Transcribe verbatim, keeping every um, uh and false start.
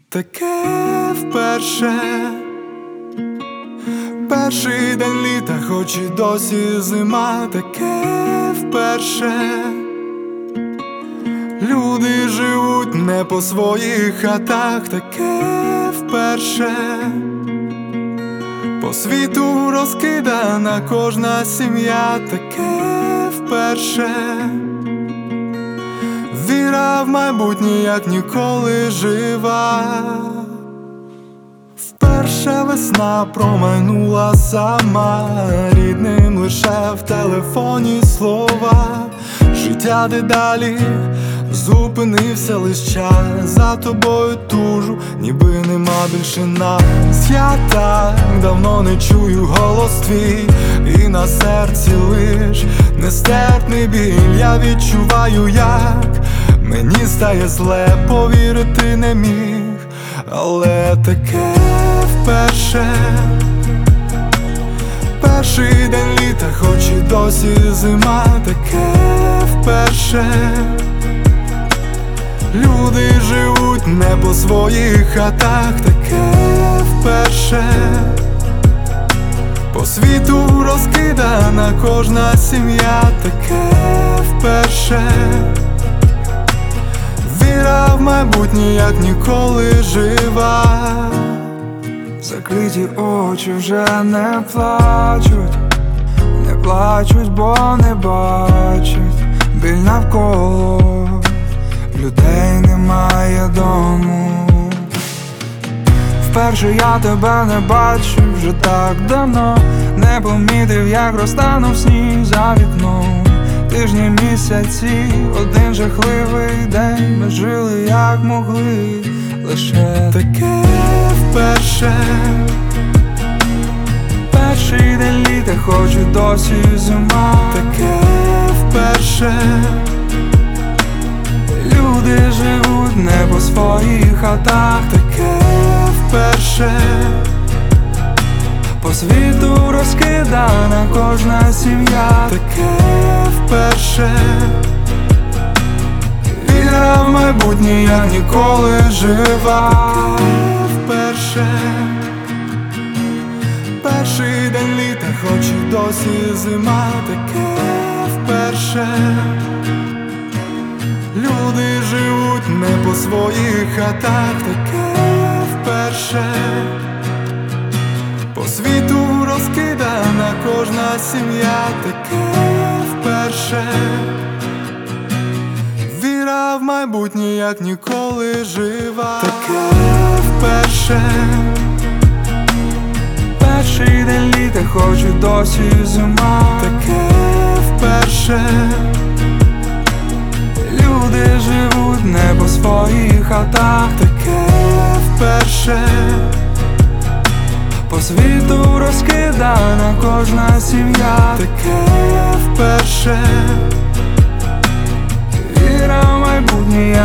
Таке вперше, перший день літа, хоч і досі зима. Таке вперше, люди живуть не по своїх хатах. Таке вперше, по світу розкидана кожна сім'я. Таке вперше, віра в майбутнє як ніколи жива. Вперше весна промайнула сама, рідним лише в телефоні слова. Життя дедалі зупинився лиш час, за тобою тужу, ніби нема більше нас. Я так давно не чую голос твій, і на серці лиш нестерпний біль. Я відчуваю, як мені стає зле, повірити не міг, але таке вперше, перший день літа, хоч і досі зима. Таке вперше, люди живуть не по своїх хатах. Таке вперше, по світу розкидана кожна сім'я. Таке вперше, віра в майбутнє як ніколи жива. Закриті очі вже не плачуть, не плачуть, бо не бачать біль навколо, людей немає дому. Вперше я тебе не бачив вже так давно, не помітив, як розтанув сніг за вікном. Тижні, місяці, один жахливий день, ми жили як могли, лише таке вперше, перший день літа, хоч і досі зима. Таке вперше, люди живуть не по своїх хатах. Таке вперше, по світу розкидана кожна сім'я. Таке вперше, віра в майбутнє як ніколи жива. Таке вперше, перший день літа, хоч і досі зима. Таке вперше, люди живуть не по своїх хатах. Таке вперше, по світу розкидана кожна сім'я. Таке вперше, віра в майбутнє як ніколи жива. Таке вперше, перший день літа, хоч і досі зима. Таке вперше, люди живуть не по своїх хатах. Таке вперше, по світу розкидана кожна сім'я. Таке вперше, віра в майбутнє